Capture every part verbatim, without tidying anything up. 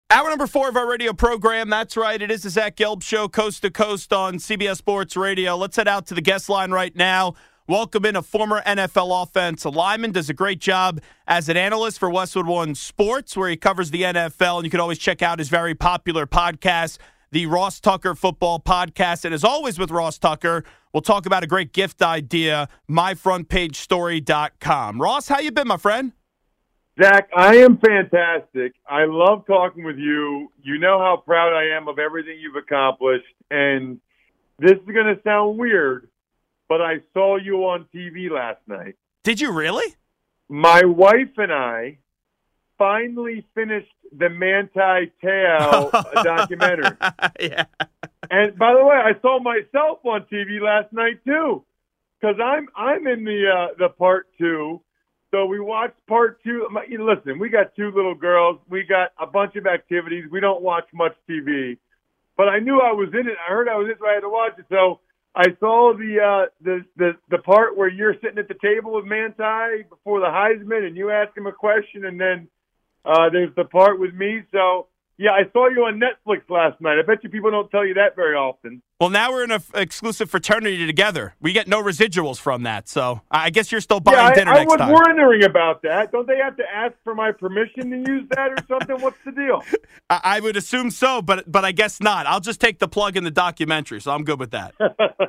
Hour number four of our radio program. That's right. It is the Zach Gelb Show, coast to coast on C B S Sports Radio. Let's head out to the guest line right now. Welcome in a former N F L offensive lineman. Does a great job as an analyst for Westwood One Sports, where he covers the N F L. And you can always check out his very popular podcast, the Ross Tucker Football Podcast. And as always with Ross Tucker, we'll talk about a great gift idea, my front page story dot com. Ross, how you been, my friend? Zach, I am fantastic. I love talking with you. You know how proud I am of everything you've accomplished. And this is going to sound weird, but I saw you on T V last night. Did you really? My wife and I finally finished the Manti Te'o documentary. Yeah. And by the way, I saw myself on T V last night too, because I'm I'm in the uh, the part two. So we watched part two. Listen, we got two little girls. We got a bunch of activities. We don't watch much T V. But I knew I was in it. I heard I was in it, so I had to watch it. So I saw the uh, the, the the part where you're sitting at the table with Manti before the Heisman, and you ask him a question, and then uh, there's the part with me. So, yeah, I saw you on Netflix last night. I bet you people don't tell you that very often. Well, now we're in an f- exclusive fraternity together. We get no residuals from that, so I guess you're still buying yeah, dinner I, next time. I was wondering about that. Don't they have to ask for my permission to use that or something? What's the deal? I, I would assume so, but but I guess not. I'll just take the plug in the documentary, so I'm good with that.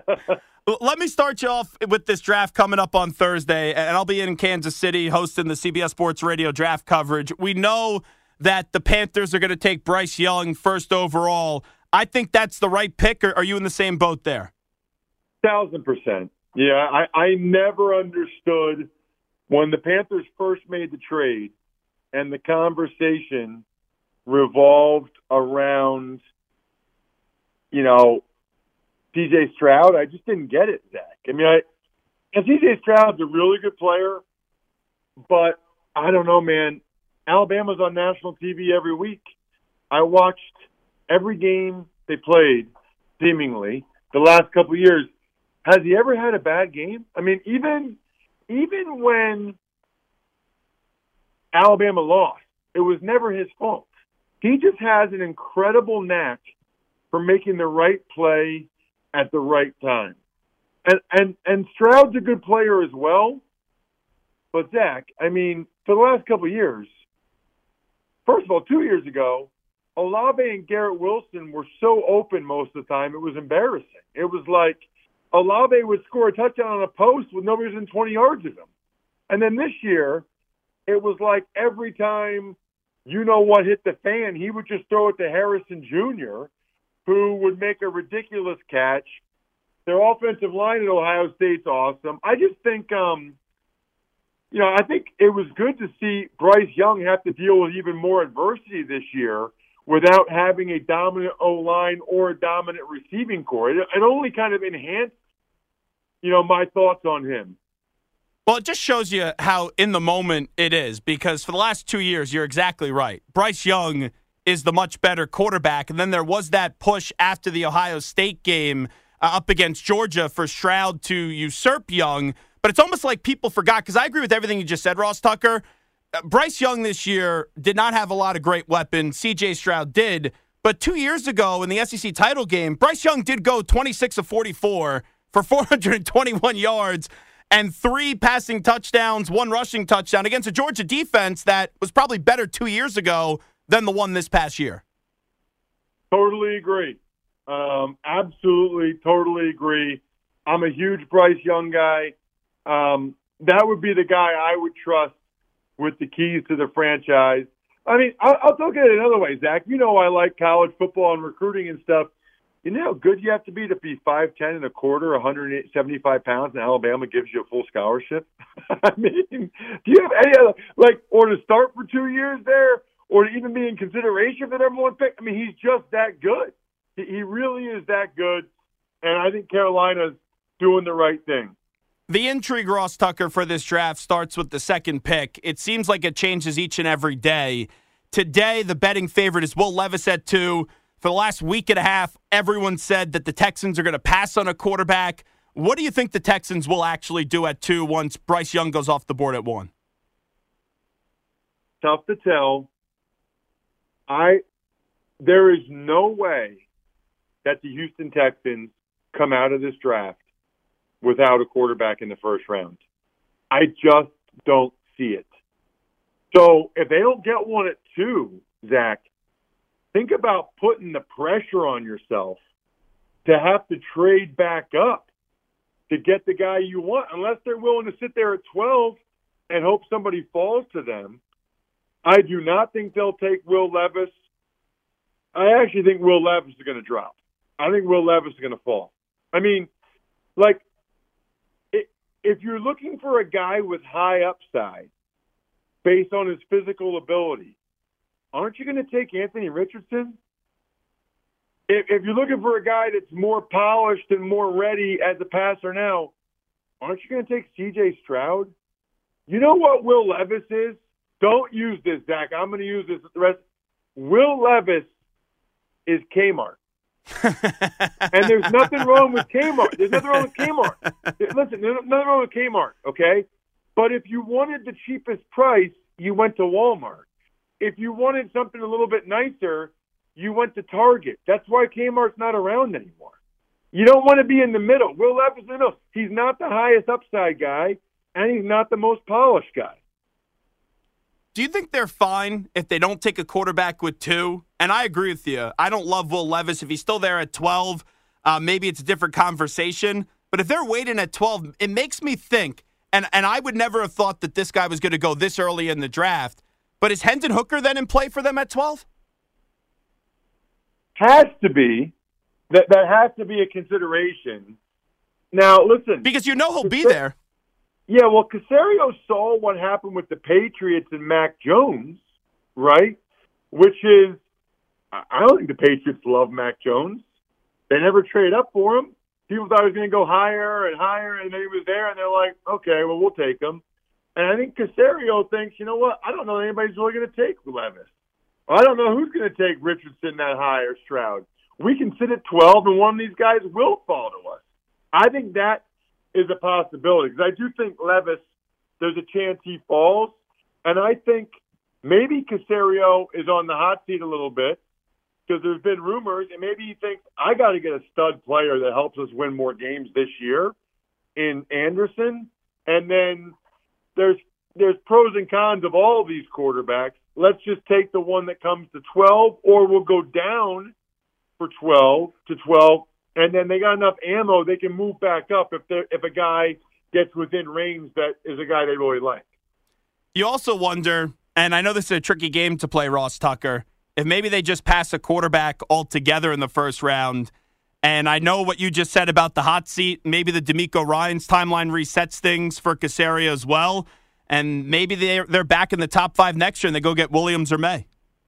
Let me start you off with this draft coming up on Thursday, and I'll be in Kansas City hosting the C B S Sports Radio draft coverage. We know that the Panthers are going to take Bryce Young first overall. I think that's the right pick, or are you in the same boat there? Thousand percent. Yeah, I, I never understood when the Panthers first made the trade and the conversation revolved around, you know, C J Stroud. I just didn't get it, Zach. I mean, I, and C J Stroud's a really good player, but I don't know, man. Alabama's on national T V every week. I watched every game they played, seemingly, the last couple of years. Has he ever had a bad game? I mean, even even when Alabama lost, it was never his fault. He just has an incredible knack for making the right play at the right time. And and and Stroud's a good player as well. But, Zach, I mean, for the last couple of years, first of all, two years ago, Olave and Garrett Wilson were so open most of the time, it was embarrassing. It was like Olave would score a touchdown on a post with nobody within twenty yards of him. And then this year, it was like every time you-know-what hit the fan, he would just throw it to Harrison Junior, who would make a ridiculous catch. Their offensive line at Ohio State's awesome. I just think, um, you know, I think it was good to see Bryce Young have to deal with even more adversity this year without having a dominant O-line or a dominant receiving core. It, it only kind of enhanced, you know, my thoughts on him. Well, it just shows you how in the moment it is, because for the last two years, you're exactly right. Bryce Young is the much better quarterback, and then there was that push after the Ohio State game uh, up against Georgia for Stroud to usurp Young, but it's almost like people forgot, because I agree with everything you just said, Ross Tucker. Uh, Bryce Young this year did not have a lot of great weapons. C J Stroud did, but two years ago in the S E C title game, Bryce Young did go twenty-six of forty-four for four hundred twenty-one yards and three passing touchdowns, one rushing touchdown against a Georgia defense that was probably better two years ago than the one this past year. Totally agree. Um, absolutely, totally agree. I'm a huge Bryce Young guy. Um, that would be the guy I would trust with the keys to the franchise. I mean, I'll, I'll look at it another way, Zach. You know I like college football and recruiting and stuff. You know how good you have to be to be five ten and a quarter, one hundred seventy-five pounds, and Alabama gives you a full scholarship? I mean, do you have any other, like, or to start for two years there, or to even be in consideration for the number one pick? I mean, he's just that good. He, he really is that good, and I think Carolina's doing the right thing. The intrigue, Ross Tucker, for this draft starts with the second pick. It seems like it changes each and every day. Today, the betting favorite is Will Levis at two. For the last week and a half, everyone said that the Texans are going to pass on a quarterback. What do you think the Texans will actually do at two once Bryce Young goes off the board at one? Tough to tell. I there is no way that the Houston Texans come out of this draft without a quarterback in the first round. I just don't see it. So if they don't get one at two, Zach, think about putting the pressure on yourself to have to trade back up to get the guy you want, unless they're willing to sit there at twelve and hope somebody falls to them. I do not think they'll take Will Levis. I actually think Will Levis is going to drop. I think Will Levis is going to fall. I mean, like, if you're looking for a guy with high upside based on his physical ability, aren't you going to take Anthony Richardson? If, if you're looking for a guy that's more polished and more ready as a passer now, aren't you going to take C J Stroud? You know what Will Levis is? Don't use this, Zach. I'm going to use this with the rest. Will Levis is Kmart. And there's nothing wrong with Kmart. There's nothing wrong with Kmart. Listen, there's nothing wrong with Kmart, okay? But if you wanted the cheapest price, you went to Walmart. If you wanted something a little bit nicer, you went to Target. That's why Kmart's not around anymore. You don't want to be in the middle. Will Levis in the middle. He's not the highest upside guy, and he's not the most polished guy. Do you think they're fine if they don't take a quarterback with two? And I agree with you. I don't love Will Levis. If he's still there at twelve, uh, maybe it's a different conversation. But if they're waiting at twelve, it makes me think, and, and I would never have thought that this guy was going to go this early in the draft, but is Hendon Hooker then in play for them at twelve? Has to be. That, that has to be a consideration. Now, listen. Because you know he'll be there. Yeah, well, Caserio saw what happened with the Patriots and Mac Jones, right? Which is, I don't think the Patriots love Mac Jones. They never traded up for him. People thought he was going to go higher and higher, and then he was there, and they're like, okay, well, we'll take him. And I think Caserio thinks, you know what, I don't know anybody's really going to take Levis. I don't know who's going to take Richardson that high or Stroud. We can sit at twelve, and one of these guys will fall to us. I think that is a possibility, because I do think Levis, there's a chance he falls, and I think maybe Caserio is on the hot seat a little bit, because there's been rumors, and maybe he thinks, I got to get a stud player that helps us win more games this year in Anderson, and then there's there's pros and cons of all of these quarterbacks. Let's just take the one that comes to twelve, or we'll go down for twelve to twelve, and then they got enough ammo they can move back up if they if a guy gets within range that is a guy they really like. You also wonder, and I know this is a tricky game to play, Ross Tucker, if maybe they just pass a quarterback altogether in the first round. And I know what you just said about the hot seat. Maybe the D'Amico Ryans timeline resets things for Caserio as well. And maybe they're, they're back in the top five next year and they go get Williams or May.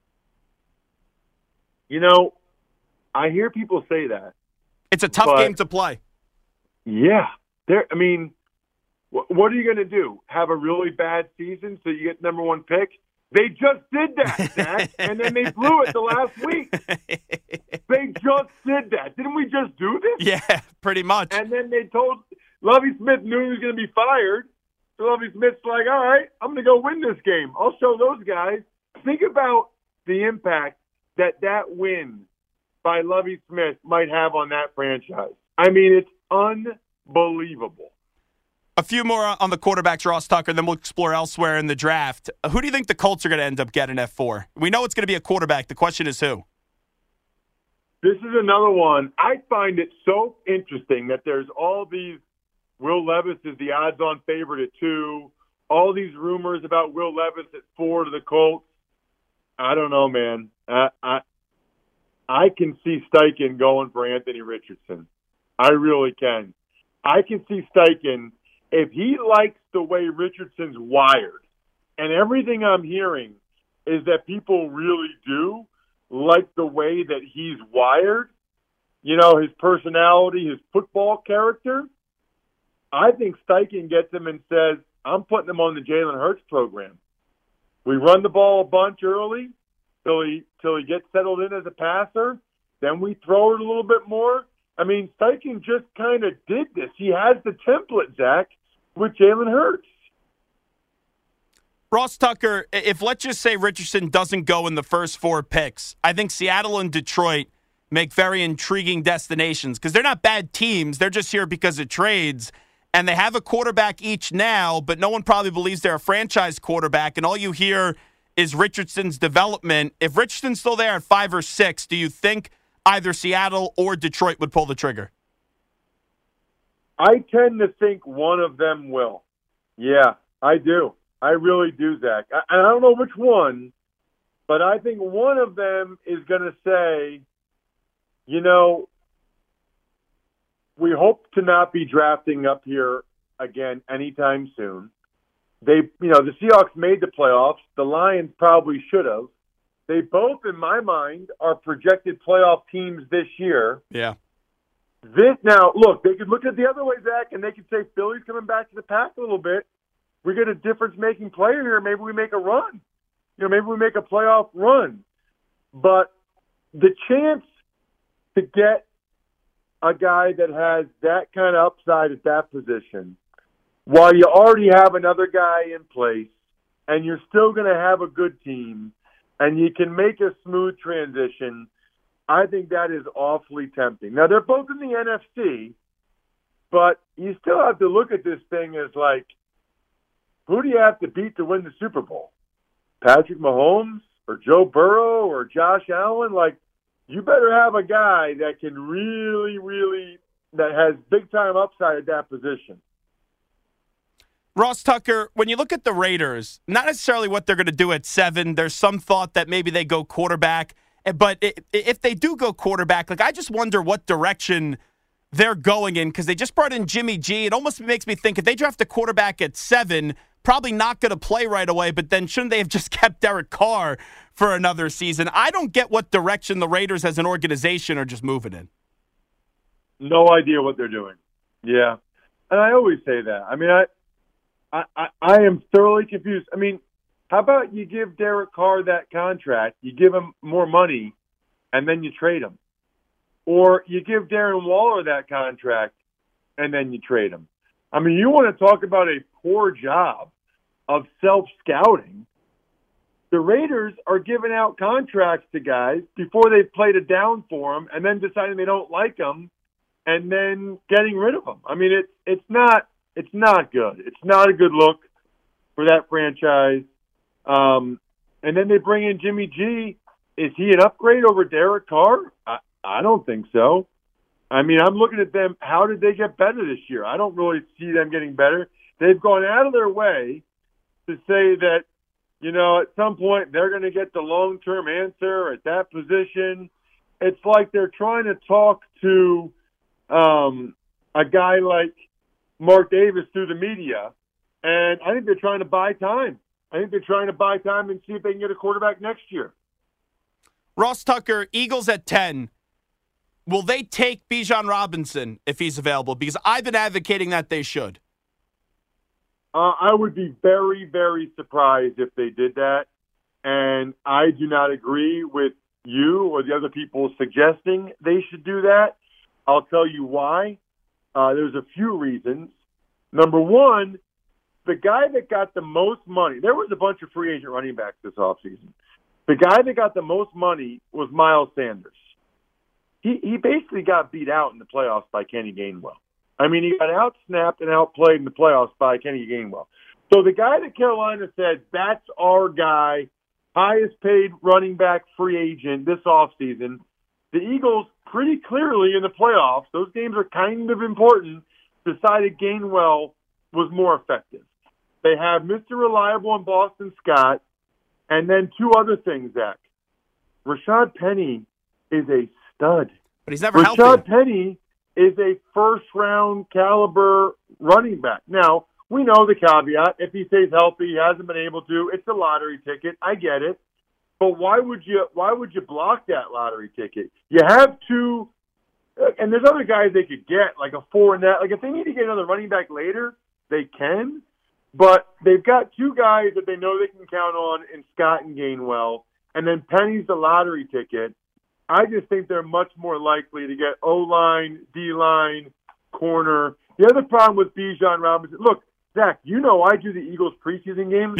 You know, I hear people say that. It's a tough but, game to play. Yeah. There. I mean, wh- what are you going to do? Have a really bad season so you get number one pick? They just did that, Zach, and then they blew it the last week. They just did that. Didn't we just do this? Yeah, pretty much. And then they told Lovie Smith knew he was going to be fired. So Lovie Smith's like, all right, I'm going to go win this game. I'll show those guys. Think about the impact that that win by Lovie Smith might have on that franchise. I mean, it's unbelievable. A few more on the quarterbacks, Ross Tucker, then we'll explore elsewhere in the draft. Who do you think the Colts are going to end up getting at four? We know it's going to be a quarterback. The question is who? This is another one. I find it so interesting that there's all these Will Levis is the odds-on favorite at two, all these rumors about Will Levis at four to the Colts. I don't know, man. I I, I can see Steichen going for Anthony Richardson. I really can. I can see Steichen. If he likes the way Richardson's wired, and everything I'm hearing is that people really do like the way that he's wired, you know, his personality, his football character, I think Steichen gets him and says, I'm putting him on the Jalen Hurts program. We run the ball a bunch early till he, till he gets settled in as a passer. Then we throw it a little bit more. I mean, Steichen just kind of did this. He has the template, Zach, with Jalen Hurts. Ross Tucker, if let's just say Richardson doesn't go in the first four picks, I think Seattle and Detroit make very intriguing destinations because they're not bad teams. They're just here because of trades. And they have a quarterback each now, but no one probably believes they're a franchise quarterback. And all you hear is Richardson's development. If Richardson's still there at five or six, do you think either Seattle or Detroit would pull the trigger? I tend to think one of them will. Yeah, I do. I really do, Zach. I, I don't know which one, but I think one of them is going to say, you know, we hope to not be drafting up here again anytime soon. They, you know, the Seahawks made the playoffs. The Lions probably should have. They both, in my mind, are projected playoff teams this year. Yeah. This now, look, they could look at it the other way, Zach, and they could say Philly's coming back to the pack a little bit. We get a difference-making player here. Maybe we make a run. You know, maybe we make a playoff run. But the chance to get a guy that has that kind of upside at that position, while you already have another guy in place, and you're still going to have a good team, and you can make a smooth transition, I think that is awfully tempting. Now, they're both in the N F C, but you still have to look at this thing as like, who do you have to beat to win the Super Bowl? Patrick Mahomes or Joe Burrow or Josh Allen? Like, you better have a guy that can really, really, that has big-time upside at that position. Ross Tucker, when you look at the Raiders, not necessarily what they're going to do at seven, there's some thought that maybe they go quarterback. But if they do go quarterback, like I just wonder what direction they're going in because they just brought in Jimmy G. It almost makes me think if they draft a quarterback at seven, probably not going to play right away, but then shouldn't they have just kept Derek Carr for another season? I don't get what direction the Raiders as an organization are just moving in. No idea what they're doing. Yeah. And I always say that. I mean, I, I, I, I am thoroughly confused. I mean, how about you give Derek Carr that contract, you give him more money, and then you trade him? Or you give Darren Waller that contract, and then you trade him? I mean, you want to talk about a poor job of self-scouting. The Raiders are giving out contracts to guys before they've played it down for them and then deciding they don't like them and then getting rid of them. I mean, it's it's not it's not good. It's not a good look for that franchise. Um, and then they bring in Jimmy G. Is he an upgrade over Derek Carr? I, I don't think so. I mean, I'm looking at them. How did they get better this year? I don't really see them getting better. They've gone out of their way to say that, you know, at some point they're going to get the long-term answer at that position. It's like they're trying to talk to um, a guy like Mark Davis through the media, and I think they're trying to buy time. I think they're trying to buy time and see if they can get a quarterback next year. Ross Tucker, Eagles at ten. Will they take Bijan Robinson if he's available? Because I've been advocating that they should. Uh, I would be very, very surprised if they did that. And I do not agree with you or the other people suggesting they should do that. I'll tell you why. Uh, there's a few reasons. Number one, the guy that got the most money, there was a bunch of free agent running backs this offseason. The guy that got the most money was Miles Sanders. He he basically got beat out in the playoffs by Kenny Gainwell. I mean, he got out-snapped and outplayed in the playoffs by Kenny Gainwell. So the guy that Carolina said, that's our guy, highest paid running back free agent this offseason, the Eagles pretty clearly in the playoffs, those games are kind of important, decided Gainwell was more effective. They have Mister Reliable in Boston Scott, and then two other things, Zach. Rashad Penny is a stud. But he's never Rashad healthy. Penny is a first-round caliber running back. Now, we know the caveat. If he stays healthy, he hasn't been able to. It's a lottery ticket. I get it. But why would you why would you block that lottery ticket? You have two, and there's other guys they could get, like a four and that. Like if they need to get another running back later, they can. But they've got two guys that they know they can count on in Scott and Gainwell, and then Penny's the lottery ticket. I just think they're much more likely to get O-line, D-line, corner. The other problem with Bijan Robinson, look, Zach, you know I do the Eagles preseason games. Yeah.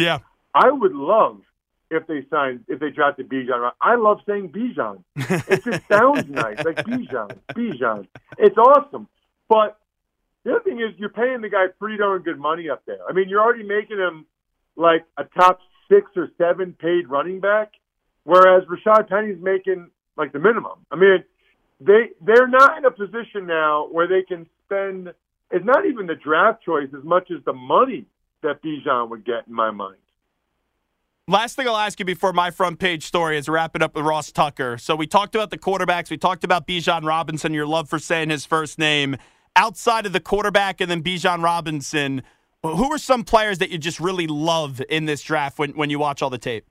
I would love if they signed, if they drafted Bijan. I love saying Bijan. It just sounds nice, like Bijan, Bijan. It's awesome. But the other thing is you're paying the guy pretty darn good money up there. I mean, you're already making him like a top six or seven paid running back, whereas Rashad Penny's making like the minimum. I mean, they, they're not in a position now where they can spend, it's not even the draft choice as much as the money that Bijan would get in my mind. Last thing I'll ask you before my front page story is wrap it up with Ross Tucker. So we talked about the quarterbacks. We talked about Bijan Robinson, your love for saying his first name. Outside of the quarterback and then Bijan Robinson, who are some players that you just really love in this draft when, when you watch all the tape?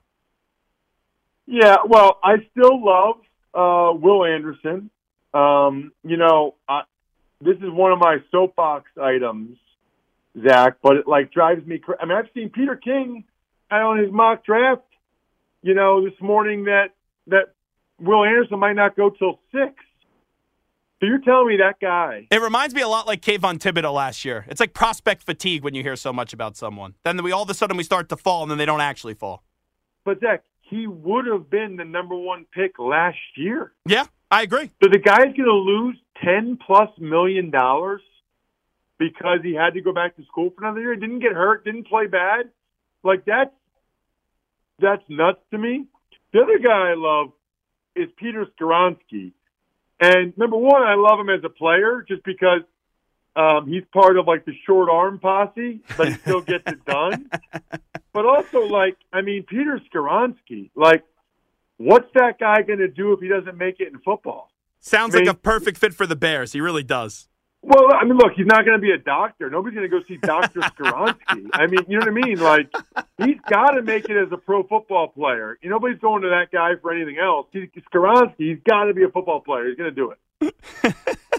Yeah, well, I still love uh, Will Anderson. Um, you know, I, this is one of my soapbox items, Zach, but it, like, drives me crazy. I mean, I've seen Peter King on his mock draft, you know, this morning that, that Will Anderson might not go till six. So you're telling me that guy. It reminds me a lot like Kayvon Thibodeau last year. It's like prospect fatigue when you hear so much about someone. Then we all of a sudden we start to fall, and then they don't actually fall. But, Zach, he would have been the number one pick last year. Yeah, I agree. So the guy's going to lose ten-plus million dollars because he had to go back to school for another year, didn't get hurt, didn't play bad. Like, that's, that's nuts to me. The other guy I love is Peter Skoronski. And number one, I love him as a player just because um, he's part of, like, the short arm posse, but he still gets it done. But also, like, I mean, Peter Skoronski, like, what's that guy going to do if he doesn't make it in football? Sounds I mean, like a perfect fit for the Bears. He really does. Well, I mean, look, he's not going to be a doctor. Nobody's going to go see Doctor Skoronski. I mean, you know what I mean? Like, he's got to make it as a pro football player. You know, nobody's going to that guy for anything else. He, Skoronski, he's got to be a football player. He's going to do it.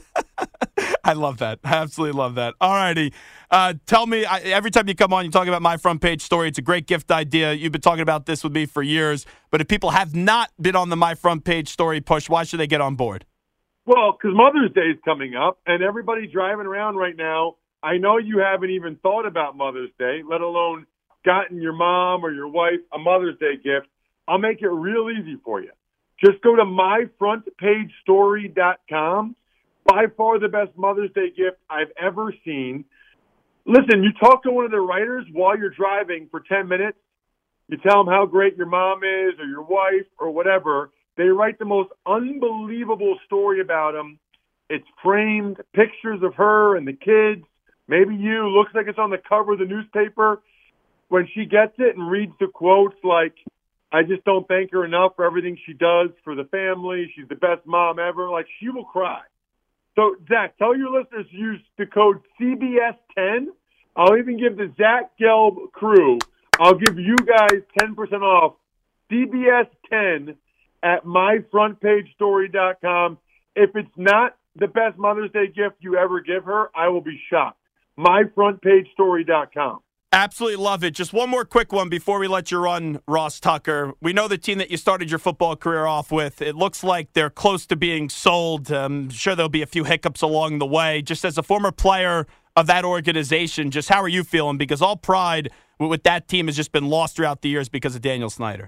I love that. I absolutely love that. All righty. Uh, tell me, I, every time you come on, you talk about my front page story. It's a great gift idea. You've been talking about this with me for years. But if people have not been on the my front page story push, why should they get on board? Well, because Mother's Day is coming up, and everybody driving around right now, I know you haven't even thought about Mother's Day, let alone gotten your mom or your wife a Mother's Day gift. I'll make it real easy for you. Just go to my front page story dot com. By far the best Mother's Day gift I've ever seen. Listen, you talk to one of the writers while you're driving for ten minutes. You tell them how great your mom is or your wife or whatever. They write the most unbelievable story about them. It's framed, pictures of her and the kids, maybe you. Looks like it's on the cover of the newspaper. When she gets it and reads the quotes like, I just don't thank her enough for everything she does for the family. She's the best mom ever. Like, she will cry. So, Zach, tell your listeners to use the code C B S ten. I'll even give the Zach Gelb crew, I'll give you guys ten percent off C B S ten at my front page story dot com. If it's not the best Mother's Day gift you ever give her, I will be shocked. my front page story dot com. Absolutely love it. Just one more quick one before we let you run, Ross Tucker. We know the team that you started your football career off with. It looks like they're close to being sold. I'm sure there'll be a few hiccups along the way. Just as a former player of that organization, just how are you feeling? Because all pride with that team has just been lost throughout the years because of Daniel Snyder.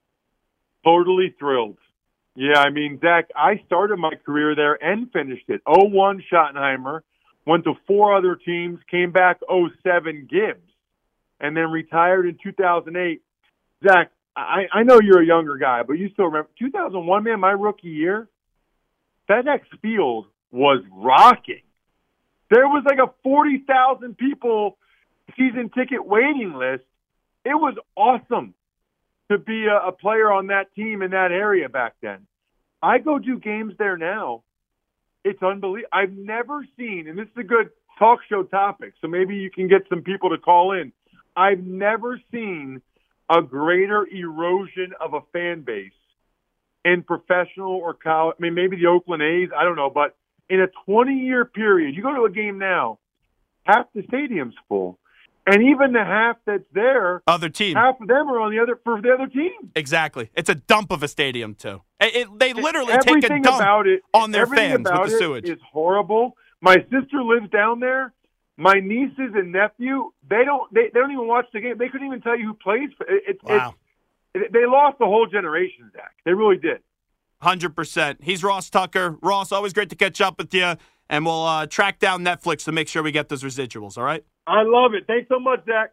Totally thrilled. Yeah, I mean, Zach, I started my career there and finished it. oh one Schottenheimer, went to four other teams, came back oh seven Gibbs, and then retired in two thousand eight. Zach, I, I know you're a younger guy, but you still remember two thousand one, man, my rookie year, FedEx Field was rocking. There was like a forty thousand people season ticket waiting list. It was awesome to be a, a player on that team in that area back then. I go do games there now. It's unbelievable. I've never seen, and this is a good talk show topic, so maybe you can get some people to call in. I've never seen a greater erosion of a fan base in professional or college. I mean, maybe the Oakland A's, I don't know, but in a twenty-year period, you go to a game now, half the stadium's full. And even the half that's there, other team, half of them are on the other for the other team. Exactly. It's a dump of a stadium, too. It, it, they literally everything take a dump about it, on their everything fans about with the it sewage. It's horrible. My sister lives down there. My nieces and nephew, they don't they, they don't even watch the game. They couldn't even tell you who plays. It, it, wow. it, they lost the whole generation, Zach. They really did. one hundred percent. He's Ross Tucker. Ross, always great to catch up with you, and we'll uh, track down Netflix to make sure we get those residuals, all right? I love it. Thanks so much, Zach.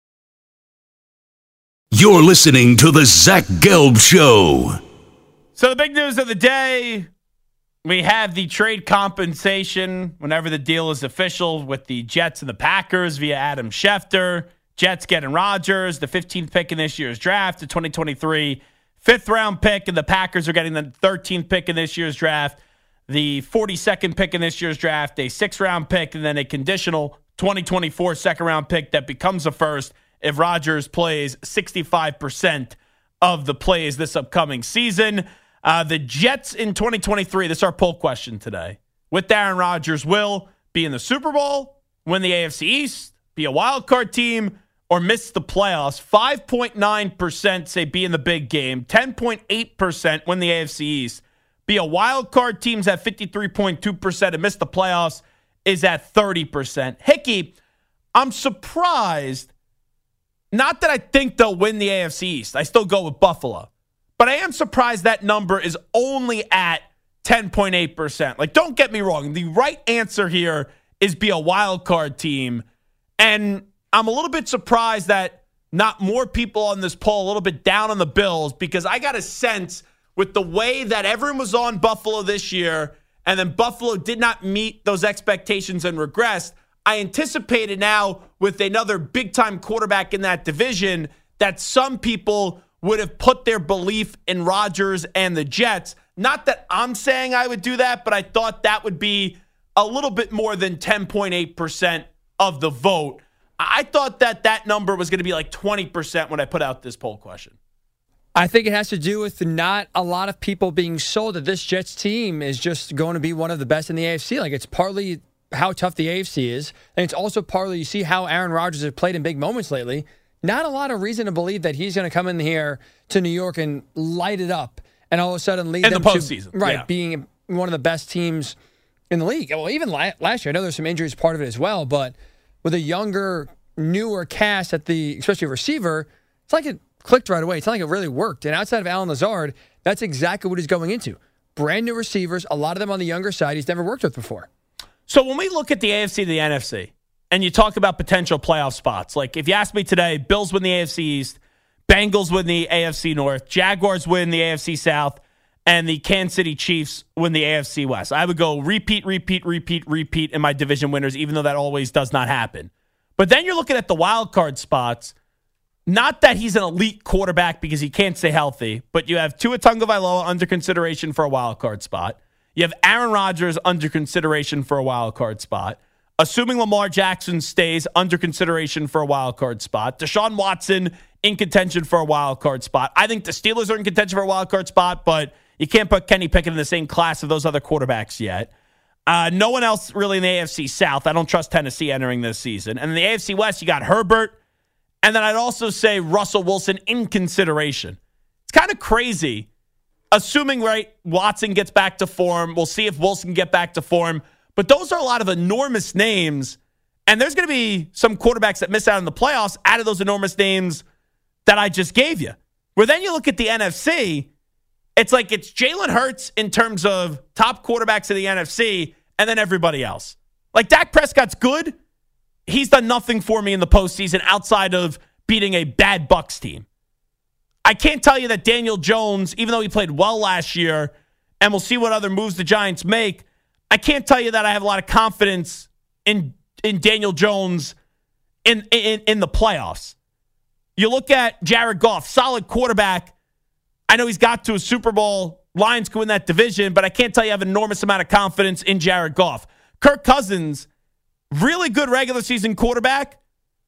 You're listening to the Zach Gelb Show. So the big news of the day, we have the trade compensation whenever the deal is official with the Jets and the Packers via Adam Schefter. Jets getting Rodgers, the fifteenth pick in this year's draft, the twenty twenty-three fifth-round pick, and the Packers are getting the thirteenth pick in this year's draft, the forty-second pick in this year's draft, a sixth-round pick, and then a conditional twenty twenty-four second-round pick that becomes a first if Rodgers plays sixty-five percent of the plays this upcoming season. Uh, the Jets in twenty twenty-three, this is our poll question today. With Aaron Rodgers, will be in the Super Bowl, win the A F C East, be a wild card team, or miss the playoffs. five point nine percent say be in the big game. ten point eight percent win the A F C East. Be a wild card team's at fifty-three point two percent and miss the playoffs is at thirty percent. Hickey, I'm surprised. Not that I think they'll win the A F C East. I still go with Buffalo. But I am surprised that number is only at ten point eight percent. Like, don't get me wrong. The right answer here is be a wild card team. And I'm a little bit surprised that not more people on this poll a little bit down on the Bills, because I got a sense with the way that everyone was on Buffalo this year and then Buffalo did not meet those expectations and regressed. I anticipated now with another big-time quarterback in that division that some people would have put their belief in Rodgers and the Jets. Not that I'm saying I would do that, but I thought that would be a little bit more than ten point eight percent of the vote. I thought that that number was going to be like twenty percent when I put out this poll question. I think it has to do with not a lot of people being sold that this Jets team is just going to be one of the best in the A F C. Like, it's partly how tough the A F C is, and it's also partly you see how Aaron Rodgers has played in big moments lately. Not a lot of reason to believe that he's going to come in here to New York and light it up and all of a sudden lead in them the postseason. to right, yeah. being one of the best teams in the league. Well, even last year, I know there's some injuries part of it as well, but with a younger, newer cast at the, especially receiver, it's like it clicked right away. It's not like it really worked. And outside of Allen Lazard, that's exactly what he's going into. Brand new receivers, a lot of them on the younger side he's never worked with before. So when we look at the A F C and the N F C, and you talk about potential playoff spots, like if you ask me today, Bills win the A F C East, Bengals win the A F C North, Jaguars win the A F C South, and the Kansas City Chiefs win the A F C West. I would go repeat, repeat, repeat, repeat in my division winners, even though that always does not happen. But then you're looking at the wild card spots. Not that he's an elite quarterback because he can't stay healthy, but you have Tua Tagovailoa under consideration for a wild card spot. You have Aaron Rodgers under consideration for a wild card spot. Assuming Lamar Jackson stays under consideration for a wild card spot. Deshaun Watson in contention for a wild card spot. I think the Steelers are in contention for a wild card spot, but you can't put Kenny Pickett in the same class of those other quarterbacks yet. Uh, no one else really in the A F C South. I don't trust Tennessee entering this season. And in the A F C West, you got Herbert. And then I'd also say Russell Wilson in consideration. It's kind of crazy. Assuming, right, Watson gets back to form. We'll see if Wilson can get back to form. But those are a lot of enormous names. And there's going to be some quarterbacks that miss out in the playoffs out of those enormous names that I just gave you. Where then you look at the N F C, it's like it's Jalen Hurts in terms of top quarterbacks in the N F C and then everybody else. Like Dak Prescott's good. He's done nothing for me in the postseason outside of beating a bad Bucs team. I can't tell you that Daniel Jones, even though he played well last year, and we'll see what other moves the Giants make, I can't tell you that I have a lot of confidence in in Daniel Jones in, in, in the playoffs. You look at Jared Goff, solid quarterback. I know he's got to a Super Bowl. Lions can win that division, but I can't tell you I have an enormous amount of confidence in Jared Goff. Kirk Cousins, really good regular season quarterback,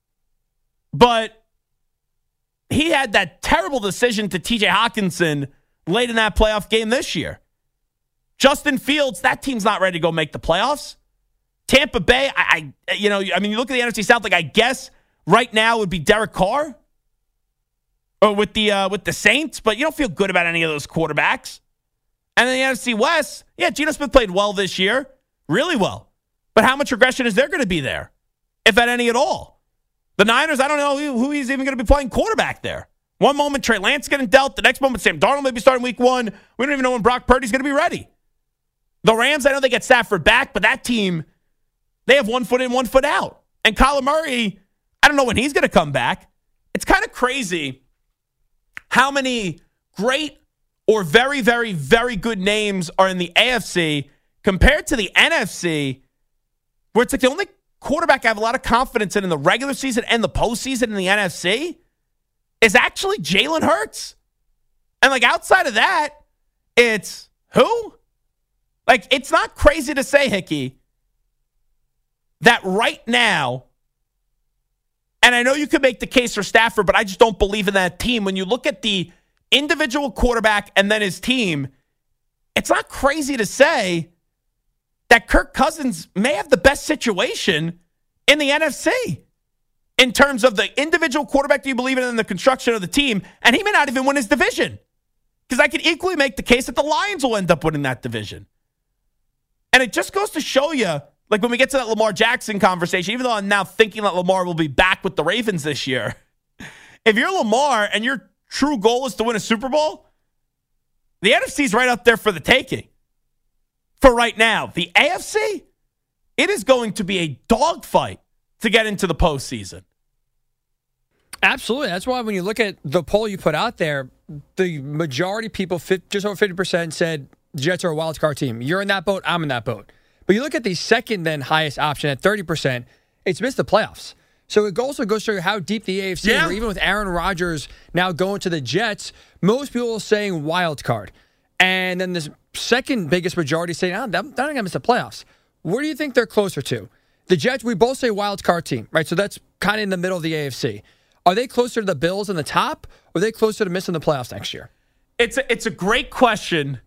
but he had that terrible decision to T J Hawkinson late in that playoff game this year. Justin Fields, that team's not ready to go make the playoffs. Tampa Bay, I, I you know, I mean, you look at the N F C South, like I guess right now would be Derek Carr or with the uh, with the Saints, but you don't feel good about any of those quarterbacks. And then the N F C West, yeah, Geno Smith played well this year, really well. But how much regression is there going to be there? if at any at all. The Niners, I don't know who, who he's even going to be playing quarterback there. One moment, Trey Lance getting dealt. The next moment, Sam Darnold may be starting week one. We don't even know when Brock Purdy's going to be ready. The Rams, I know they get Stafford back, but that team, they have one foot in, one foot out. And Kyler Murray, I don't know when he's going to come back. It's kind of crazy how many great or very, very, very good names are in the A F C compared to the N F C, where it's like the only quarterback I have a lot of confidence in in the regular season and the postseason in the N F C is actually Jalen Hurts. And, like, outside of that, it's who? Like, it's not crazy to say, Hickey, that right now, and I know you could make the case for Stafford, but I just don't believe in that team. When you look at the individual quarterback and then his team, it's not crazy to say that Kirk Cousins may have the best situation in the N F C in terms of the individual quarterback that you believe in and the construction of the team, and he may not even win his division. Because I could equally make the case that the Lions will end up winning that division. And it just goes to show you, like when we get to that Lamar Jackson conversation, even though I'm now thinking that Lamar will be back with the Ravens this year, if you're Lamar and your true goal is to win a Super Bowl, the N F C is right up there for the taking. For right now, the A F C, it is going to be a dogfight to get into the postseason. Absolutely. That's why when you look at the poll you put out there, the majority of people, just over fifty percent, said Jets are a wild card team. You're in that boat, I'm in that boat. But you look at the second then highest option at thirty percent, it's missed the playoffs. So it also goes to show you how deep the A F C yeah. is, where even with Aaron Rodgers now going to the Jets, most people are saying wild card. And then this second biggest majority saying, oh, they're not going to miss the playoffs. Where do you think they're closer to? The Jets, we both say wild card team, right? So that's kind of in the middle of the A F C. Are they closer to the Bills in the top, or are they closer to missing the playoffs next year? It's a, it's a great question,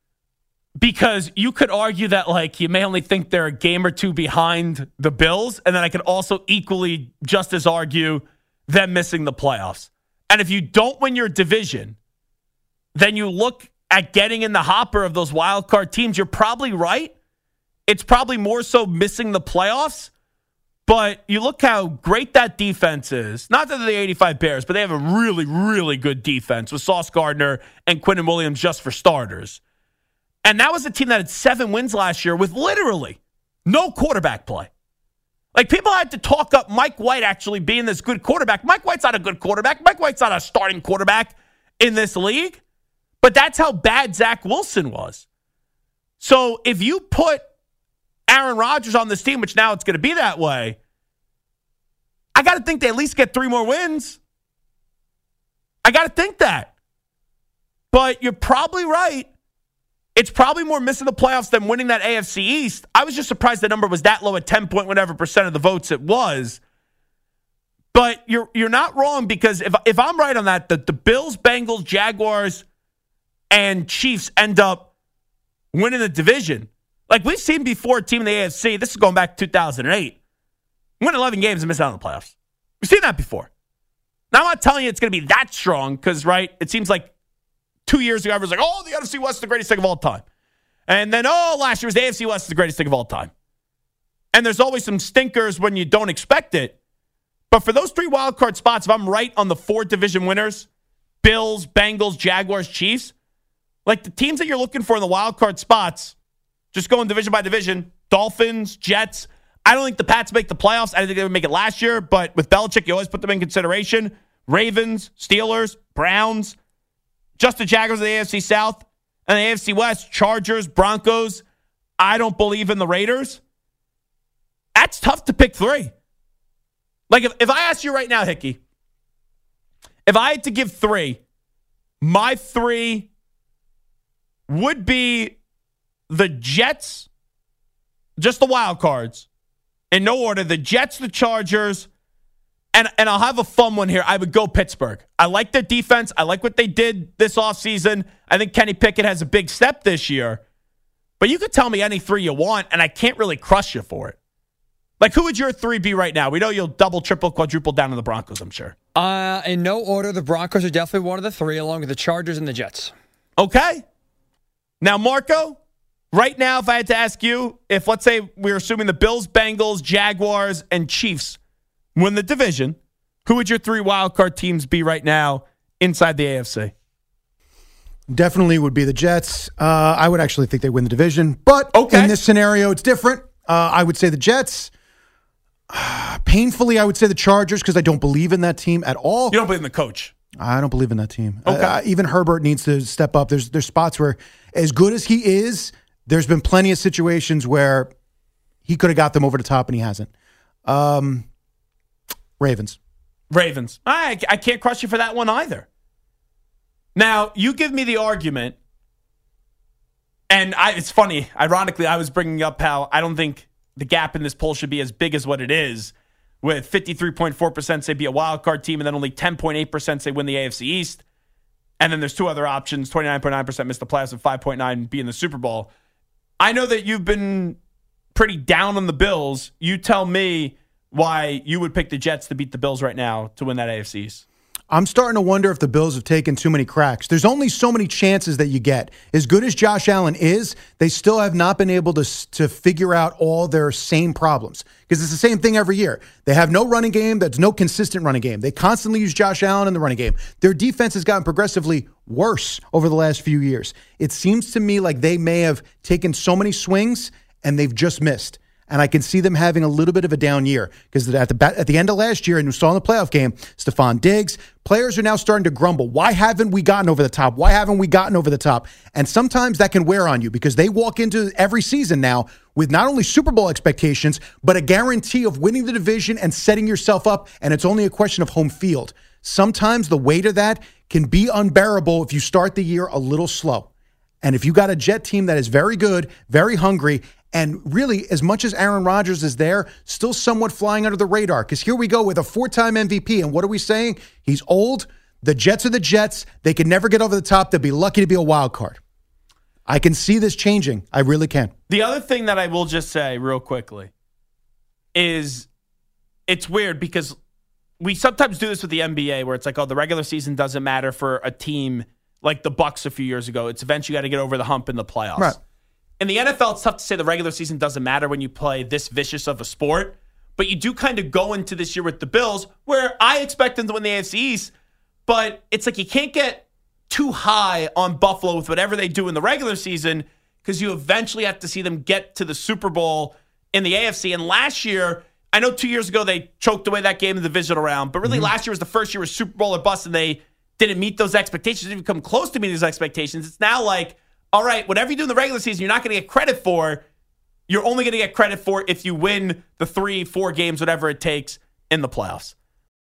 because you could argue that, like, you may only think they're a game or two behind the Bills, and then I could also equally just as argue them missing the playoffs. And if you don't win your division, then you look at getting in the hopper of those wild card teams. You're probably right. It's probably more so missing the playoffs. But you look how great that defense is. Not that they're the eighty-five Bears, but they have a really, really good defense with Sauce Gardner and Quinnen Williams just for starters. And that was a team that had seven wins last year with literally no quarterback play. Like, people had to talk up Mike White actually being this good quarterback. Mike White's not a good quarterback. Mike White's not a starting quarterback in this league. But that's how bad Zach Wilson was. So if you put Aaron Rodgers on this team, which now it's going to be that way, I got to think they at least get three more wins. I got to think that. But you're probably right. It's probably more missing the playoffs than winning that A F C East. I was just surprised the number was that low at ten point whatever percent of the votes it was. But you're you're not wrong, because if if I'm right on that, the, the Bills, Bengals, Jaguars, and Chiefs end up winning the division. Like we've seen before, a team in the A F C, this is going back to two thousand eight, win eleven games and miss out on the playoffs. We've seen that before. Now, I'm not telling you it's going to be that strong because, right, it seems like two years ago, everyone's like, oh, the N F C West is the greatest thing of all time. And then, oh, last year was the A F C West is the greatest thing of all time. And there's always some stinkers when you don't expect it. But for those three wild card spots, if I'm right on the four division winners, Bills, Bengals, Jaguars, Chiefs, like the teams that you're looking for in the wild card spots, just going division by division, Dolphins, Jets. I don't think the Pats make the playoffs. I didn't think they would make it last year, but with Belichick, you always put them in consideration. Ravens, Steelers, Browns, just the Jaguars of the A F C South, and the A F C West, Chargers, Broncos. I don't believe in the Raiders. That's tough to pick three. Like, if, if I ask you right now, Hickey, if I had to give three, my three would be the Jets, just the wild cards, in no order, the Jets, the Chargers, and, and I'll have a fun one here. I would go Pittsburgh. I like their defense. I like what they did this offseason. I think Kenny Pickett has a big step this year. But you could tell me any three you want, and I can't really crush you for it. Like, who would your three be right now? We know you'll double, triple, quadruple down to the Broncos, I'm sure. Uh, in no order, the Broncos are definitely one of the three, along with the Chargers and the Jets. Okay. Now, Marco, Right now, if I had to ask you, if let's say we're assuming the Bills, Bengals, Jaguars, and Chiefs win the division, who would your three wildcard teams be right now inside the A F C? Definitely would be the Jets. Uh, I would actually think they win the division. But okay. in this scenario, it's different. Uh, I would say the Jets. Uh, painfully, I would say the Chargers because I don't believe in that team at all. You don't believe in the coach? I don't believe in that team. Okay. Uh, even Herbert needs to step up. There's there's spots where, as good as he is, there's been plenty of situations where he could have got them over the top and he hasn't. Um, Ravens. Ravens. I, I can't crush you for that one either. Now, you give me the argument, and I, it's funny. Ironically, I was bringing up how I don't think the gap in this poll should be as big as what it is, with fifty-three point four percent say be a wild card team, and then only ten point eight percent say win the A F C East. And then there's two other options, twenty-nine point nine percent miss the playoffs and five point nine percent be in the Super Bowl. I know that you've been pretty down on the Bills. You tell me why you would pick the Jets to beat the Bills right now to win that A F C East. I'm starting to wonder if the Bills have taken too many cracks. There's only so many chances that you get. As good as Josh Allen is, they still have not been able to, to figure out all their same problems. Because it's the same thing every year. They have no running game. That's no consistent running game. They constantly use Josh Allen in the running game. Their defense has gotten progressively worse over the last few years. It seems to me like they may have taken so many swings and they've just missed. And I can see them having a little bit of a down year because at the at the end of last year, and we saw in the playoff game, Stephon Diggs, players are now starting to grumble. Why haven't we gotten over the top? Why haven't we gotten over the top? And sometimes that can wear on you because they walk into every season now with not only Super Bowl expectations, but a guarantee of winning the division and setting yourself up, and it's only a question of home field. Sometimes the weight of that can be unbearable if you start the year a little slow. And if you got a Jet team that is very good, very hungry, and really, as much as Aaron Rodgers is there, still somewhat flying under the radar. Because here we go with a four-time M V P. And what are we saying? He's old. The Jets are the Jets. They can never get over the top. They'll be lucky to be a wild card. I can see this changing. I really can. The other thing that I will just say real quickly is it's weird because we sometimes do this with the N B A where it's like, oh, the regular season doesn't matter for a team like the Bucks a few years ago. It's eventually got to get over the hump in the playoffs. Right. In the N F L, it's tough to say the regular season doesn't matter when you play this vicious of a sport, but you do kind of go into this year with the Bills where I expect them to win the A F C East, but it's like you can't get too high on Buffalo with whatever they do in the regular season because you eventually have to see them get to the Super Bowl in the A F C. And last year, I know two years ago they choked away that game in the divisional round, but really mm-hmm. last year was the first year was Super Bowl or bust, and they didn't meet those expectations, didn't even come close to meeting those expectations. It's now like, all right, whatever you do in the regular season, you're not going to get credit for. You're only going to get credit for if you win the three, four games, whatever it takes in the playoffs.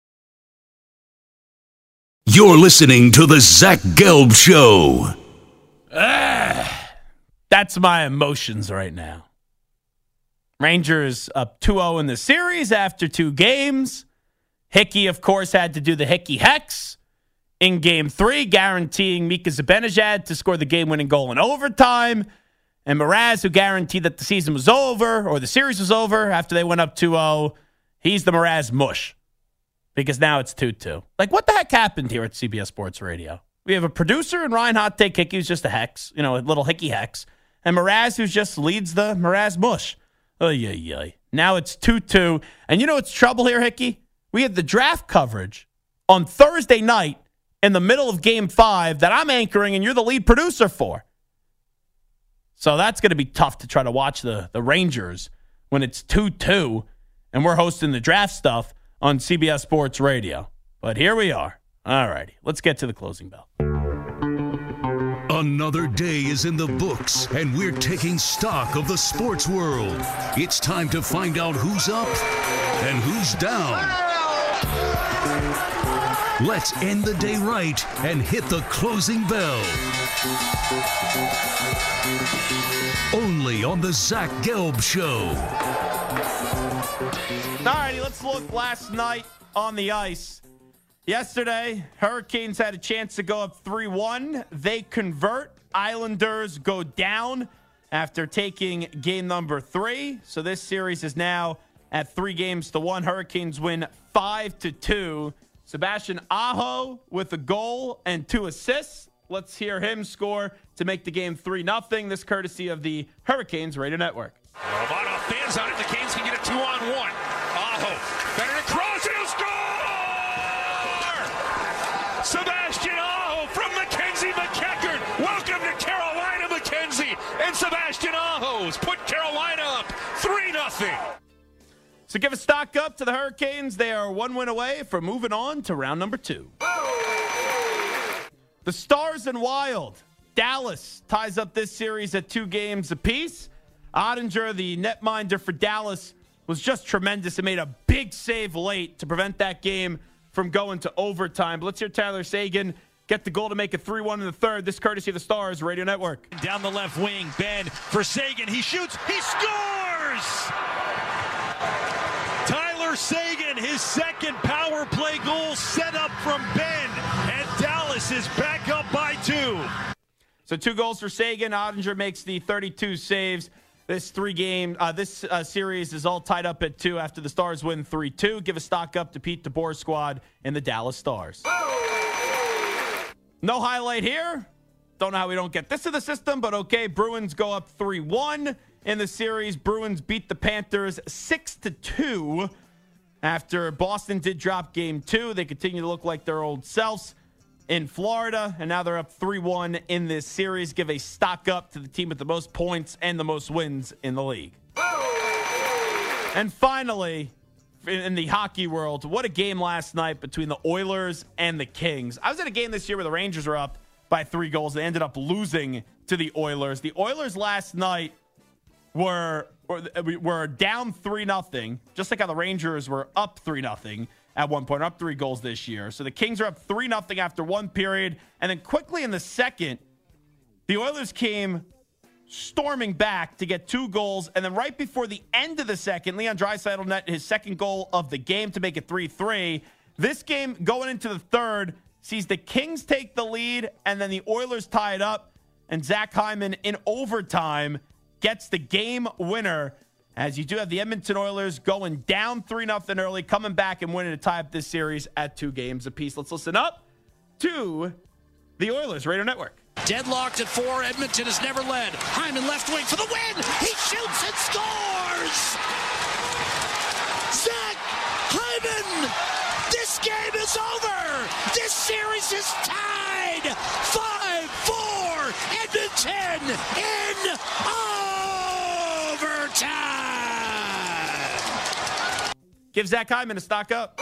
You're listening to the Zach Gelb Show. Ah, that's my emotions right now. Rangers up two oh in the series after two games. Hickey, of course, had to do the Hickey Hex in game three, guaranteeing Mika Zibanejad to score the game-winning goal in overtime. And Mraz, who guaranteed that the season was over, or the series was over, after they went up two oh, he's the Mraz mush. Because now it's two two. Like, what the heck happened here at C B S Sports Radio? We have a producer and Ryan Hot Take Hickey, who's just a hex, you know, a little Hickey hex. And Mraz, who just leads the Mraz mush. Oh, yeah, yeah. Now it's two two. And you know what's trouble here, Hickey? We had the draft coverage on Thursday night in the middle of game five that I'm anchoring and you're the lead producer for. So that's going to be tough to try to watch the, the Rangers when it's two two and we're hosting the draft stuff on C B S Sports Radio. But here we are. All righty, let's get to the closing bell. Another day is in the books, and we're taking stock of the sports world. It's time to find out who's up and who's down. Let's end the day right and hit the closing bell. Only on the Zach Gelb Show. All righty, let's look last night on the ice. Yesterday, Hurricanes had a chance to go up three one. They convert. Islanders go down after taking game number three. So this series is now at three games to one. Hurricanes win five to two. Sebastian Aho with a goal and two assists Let's hear him score to make the game three nothing. This courtesy of the Hurricanes Radio Network. Romano fans on it. The Canes can get a two-on-one. Aho. Better to cross. He'll score! Sebastian Aho from Mackenzie McEachern. Welcome to Carolina, Mackenzie. And Sebastian Aho's put Carolina up three nothing. So give a stock up to the Hurricanes. They are one win away from moving on to round number two. The Stars and Wild. Dallas ties up this series at two games apiece. Ottinger, the netminder for Dallas, was just tremendous and made a big save late to prevent that game from going to overtime. But let's hear Tyler Seguin get the goal to make it three one in the third. This courtesy of the Stars Radio Network. Down the left wing, Ben for Seguin. He shoots. He scores! Tyler Seguin, his second power play goal set up from Ben. And Dallas is back up by two. So two goals for Seguin. Ottinger makes the thirty-two saves. This three game, uh, this uh, series is all tied up at two after the Stars win three two. Give a stock up to Pete DeBoer's squad in the Dallas Stars. No highlight here. Don't know how we don't get this in the system, but okay. Bruins go up three one in the series. Bruins beat the Panthers six to two. After Boston did drop game two, they continue to look like their old selves in Florida, and now they're up three one in this series. Give a stock up to the team with the most points and the most wins in the league. And finally, in the hockey world, what a game last night between the Oilers and the Kings. I was at a game this year where the Rangers were up by three goals. They ended up losing to the Oilers. The Oilers last night were were, were down three nothing, just like how the Rangers were up three nothing at one point, up three goals this year. So the Kings are up three nothing after one period. And then quickly in the second, the Oilers came storming back to get two goals. And then right before the end of the second, Leon Draisaitl net his second goal of the game to make it three three. This game going into the third sees the Kings take the lead, and then the Oilers tie it up. And Zach Hyman in overtime gets the game winner, as you do have the Edmonton Oilers going down three nothing early, coming back and winning to tie up this series at two games apiece. Let's listen up to the Oilers Radio Network. Deadlocked at four. Edmonton has never led. Hyman left wing for the win. He shoots and scores! Zach Hyman! This game is over! This series is tied! five four Edmonton in overtime! Give Zach Hyman a stock up.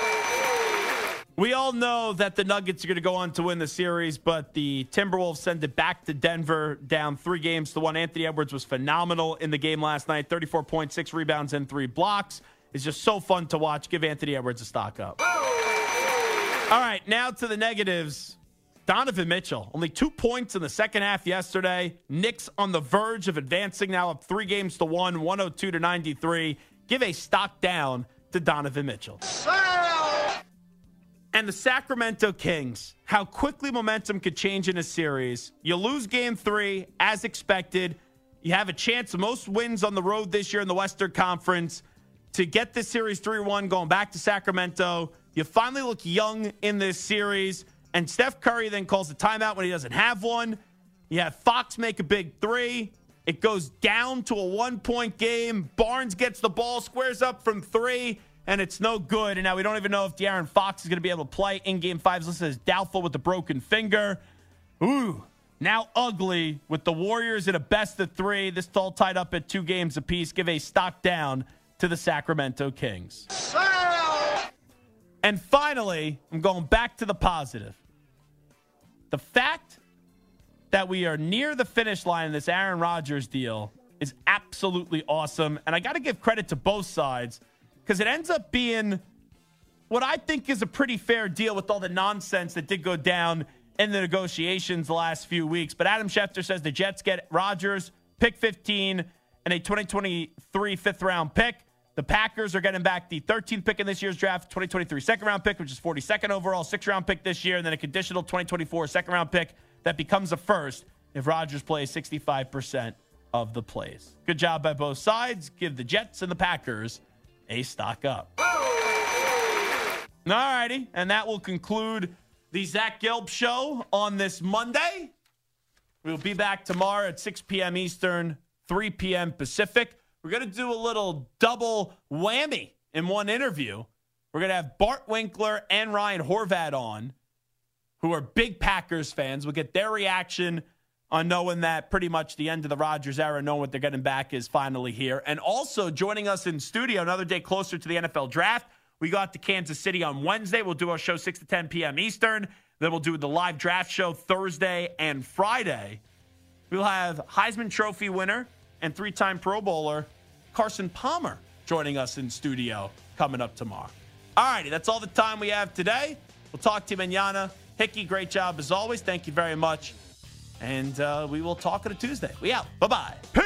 We all know that the Nuggets are going to go on to win the series, but the Timberwolves send it back to Denver, down three games to one. Anthony Edwards was phenomenal in the game last night. thirty-four point six rebounds and three blocks. It's just so fun to watch. Give Anthony Edwards a stock up. All right, now to the negatives. Donovan Mitchell, only two points in the second half yesterday. Knicks on the verge of advancing, now up three games to one, one oh two to ninety-three. Give a stock down to Donovan Mitchell. And the Sacramento Kings, how quickly momentum could change in a series. You lose game three, as expected. You have a chance of most wins on the road this year in the Western Conference to get this series three one going back to Sacramento. You finally look young in this series. And Steph Curry then calls a timeout when he doesn't have one. You have Fox make a big three. It goes down to a one-point game. Barnes gets the ball, squares up from three, and it's no good. And now we don't even know if De'Aaron Fox is going to be able to play in Game five. This is doubtful with the broken finger. Ooh, now ugly with the Warriors in a best of three. This is all tied up at two games apiece. Give a stock down to the Sacramento Kings. And finally, I'm going back to the positive. The fact that we are near the finish line in this Aaron Rodgers deal is absolutely awesome. And I got to give credit to both sides because it ends up being what I think is a pretty fair deal with all the nonsense that did go down in the negotiations the last few weeks. But Adam Schefter says the Jets get Rodgers, pick fifteen, and a twenty twenty-three fifth-round pick. The Packers are getting back the thirteenth pick in this year's draft, twenty twenty-three second-round pick, which is forty-second overall, sixth-round pick this year, and then a conditional twenty twenty-four second-round pick that becomes a first if Rodgers plays sixty-five percent of the plays. Good job by both sides. Give the Jets and the Packers a stock up. All righty, and that will conclude the Zach Gelb Show on this Monday. We'll be back tomorrow at six p.m. Eastern, three p.m. Pacific. We're going to do a little double whammy in one interview. We're going to have Bart Winkler and Ryan Horvat on, who are big Packers fans. We'll get their reaction on knowing that pretty much the end of the Rodgers era, knowing what they're getting back is finally here. And also joining us in studio another day closer to the N F L draft. We got to Kansas City on Wednesday. We'll do our show six to ten p.m. Eastern. Then we'll do the live draft show Thursday and Friday. We'll have Heisman Trophy winner and three-time Pro Bowler Carson Palmer joining us in studio coming up tomorrow. All righty, that's all the time we have today. We'll talk to you mañana. Hickey, great job as always. Thank you very much. And uh, we will talk on a Tuesday. We out. Bye-bye.